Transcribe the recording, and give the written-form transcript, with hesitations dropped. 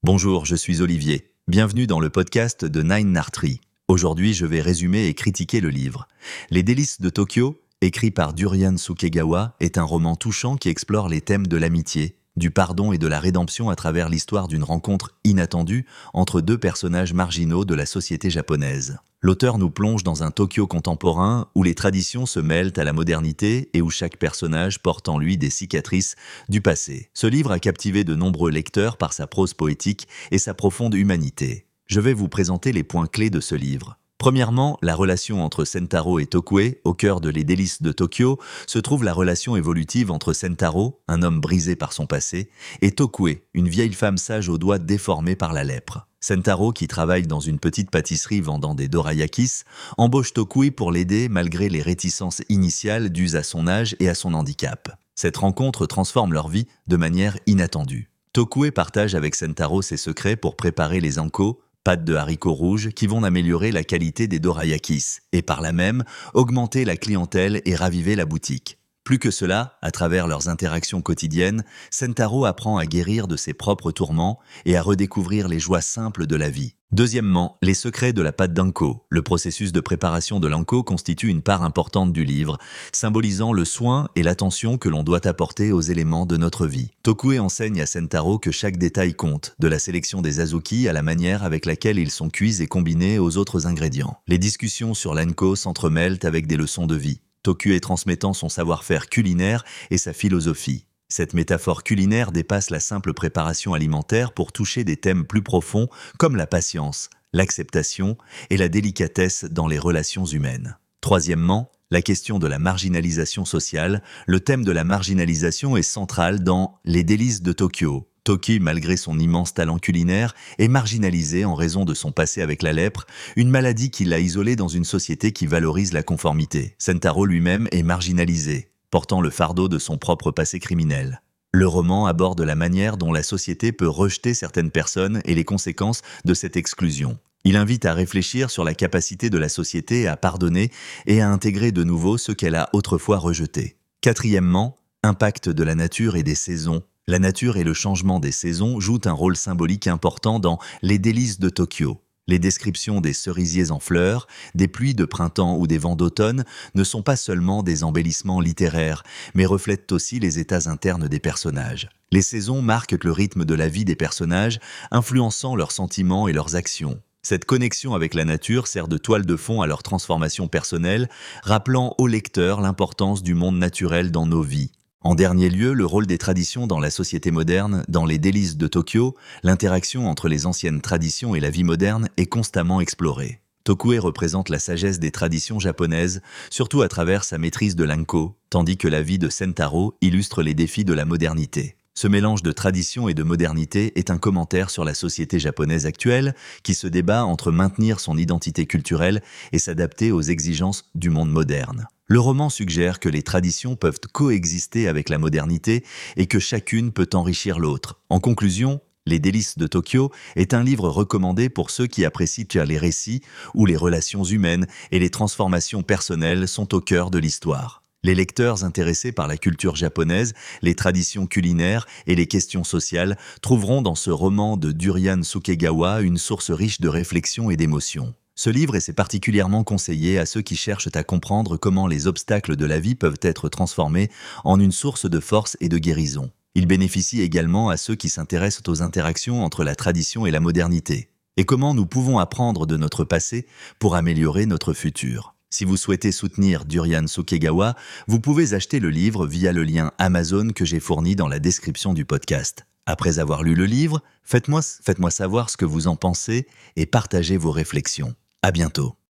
Bonjour, je suis Olivier. Bienvenue dans le podcast de Nine Nartri. Aujourd'hui, je vais résumer et critiquer le livre. Les délices de Tokyo, écrit par Durian Sukegawa, est un roman touchant qui explore les thèmes de l'amitié, du pardon et de la rédemption à travers l'histoire d'une rencontre inattendue entre deux personnages marginaux de la société japonaise. L'auteur nous plonge dans un Tokyo contemporain où les traditions se mêlent à la modernité et où chaque personnage porte en lui des cicatrices du passé. Ce livre a captivé de nombreux lecteurs par sa prose poétique et sa profonde humanité. Je vais vous présenter les points clés de ce livre. Premièrement, la relation entre Sentaro et Tokue, au cœur de Les délices de Tokyo, se trouve la relation évolutive entre Sentaro, un homme brisé par son passé, et Tokue, une vieille femme sage aux doigts déformés par la lèpre. Sentaro, qui travaille dans une petite pâtisserie vendant des dorayakis, embauche Tokue pour l'aider malgré les réticences initiales dues à son âge et à son handicap. Cette rencontre transforme leur vie de manière inattendue. Tokue partage avec Sentaro ses secrets pour préparer les anko, pâtes de haricots rouges qui vont améliorer la qualité des dorayakis et par là même augmenter la clientèle et raviver la boutique. Plus que cela, à travers leurs interactions quotidiennes, Sentaro apprend à guérir de ses propres tourments et à redécouvrir les joies simples de la vie. Deuxièmement, les secrets de la pâte d'anko. Le processus de préparation de l'anko constitue une part importante du livre, symbolisant le soin et l'attention que l'on doit apporter aux éléments de notre vie. Tokue enseigne à Sentaro que chaque détail compte, de la sélection des azuki à la manière avec laquelle ils sont cuits et combinés aux autres ingrédients. Les discussions sur l'anko s'entremêlent avec des leçons de vie. Tokue transmettant son savoir-faire culinaire et sa philosophie. Cette métaphore culinaire dépasse la simple préparation alimentaire pour toucher des thèmes plus profonds comme la patience, l'acceptation et la délicatesse dans les relations humaines. Troisièmement, la question de la marginalisation sociale. Le thème de la marginalisation est central dans Les délices de Tokyo. Tokue, malgré son immense talent culinaire, est marginalisé en raison de son passé avec la lèpre, une maladie qui l'a isolé dans une société qui valorise la conformité. Sentaro lui-même est marginalisé, portant le fardeau de son propre passé criminel. Le roman aborde la manière dont la société peut rejeter certaines personnes et les conséquences de cette exclusion. Il invite à réfléchir sur la capacité de la société à pardonner et à intégrer de nouveau ce qu'elle a autrefois rejeté. Quatrièmement, impact de la nature et des saisons. La nature et le changement des saisons jouent un rôle symbolique important dans Les délices de Tokyo. Les descriptions des cerisiers en fleurs, des pluies de printemps ou des vents d'automne ne sont pas seulement des embellissements littéraires, mais reflètent aussi les états internes des personnages. Les saisons marquent le rythme de la vie des personnages, influençant leurs sentiments et leurs actions. Cette connexion avec la nature sert de toile de fond à leur transformation personnelle, rappelant au lecteur l'importance du monde naturel dans nos vies. En dernier lieu, le rôle des traditions dans la société moderne, dans Les délices de Tokyo, l'interaction entre les anciennes traditions et la vie moderne est constamment explorée. Tokue représente la sagesse des traditions japonaises, surtout à travers sa maîtrise de l'anko, tandis que la vie de Sentaro illustre les défis de la modernité. Ce mélange de tradition et de modernité est un commentaire sur la société japonaise actuelle qui se débat entre maintenir son identité culturelle et s'adapter aux exigences du monde moderne. Le roman suggère que les traditions peuvent coexister avec la modernité et que chacune peut enrichir l'autre. En conclusion, Les délices de Tokyo est un livre recommandé pour ceux qui apprécient les récits où les relations humaines et les transformations personnelles sont au cœur de l'histoire. Les lecteurs intéressés par la culture japonaise, les traditions culinaires et les questions sociales trouveront dans ce roman de Durian Sukegawa une source riche de réflexion et d'émotion. Ce livre est particulièrement conseillé à ceux qui cherchent à comprendre comment les obstacles de la vie peuvent être transformés en une source de force et de guérison. Il bénéficie également à ceux qui s'intéressent aux interactions entre la tradition et la modernité, et comment nous pouvons apprendre de notre passé pour améliorer notre futur. Si vous souhaitez soutenir Durian Sukegawa, vous pouvez acheter le livre via le lien Amazon que j'ai fourni dans la description du podcast. Après avoir lu le livre, faites-moi savoir ce que vous en pensez et partagez vos réflexions. À bientôt.